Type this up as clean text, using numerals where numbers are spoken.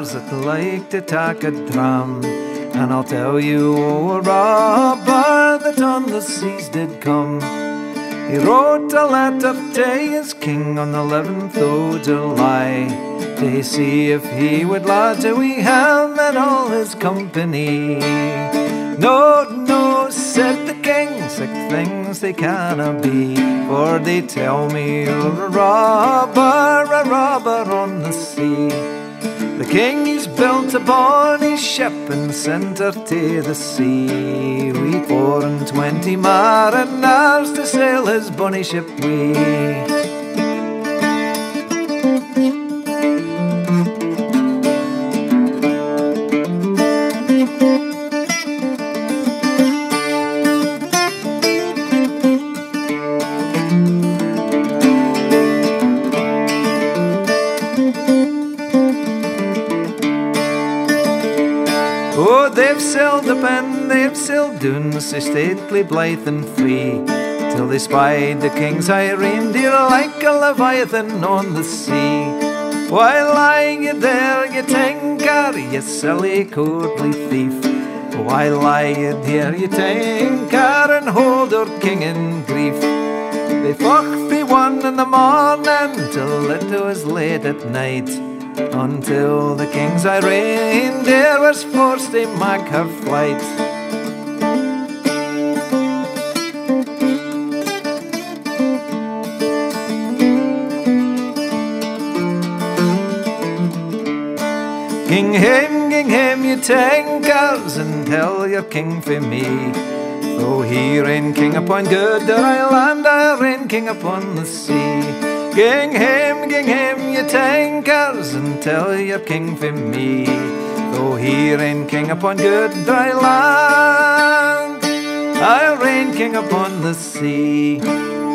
lovers that like to take a dram. And I'll tell you o' a robber that on the seas did come. He wrote a letter to his king on the 11th o' July, to see if he would lodge a wee helm and all his company. No, no, said the king, sick things they cannot be, for they tell me you're a robber on the sea. The king he's built a bonny ship and sent her to the sea, we 24 mariners to sail his bonny ship we. Oh, they've sailed up and they've sailed down, so stately, blithe and free, till they spied the king's high reindeer like a leviathan on the sea. Why lie you there, you tinker, you silly courtly thief? Why lie you there, you tinker, and hold our king in grief? They fought frae 1 in the morning till it was late at night, until the king's high reindeer was forced to make her flight. Ging hame, you tinkers, and tell your king for me. Though he reign king upon good island, I reign king upon the sea. Ging hame, you tinkers, and tell your king for me. Though he reign king upon good dry land, I'll reign king upon the sea.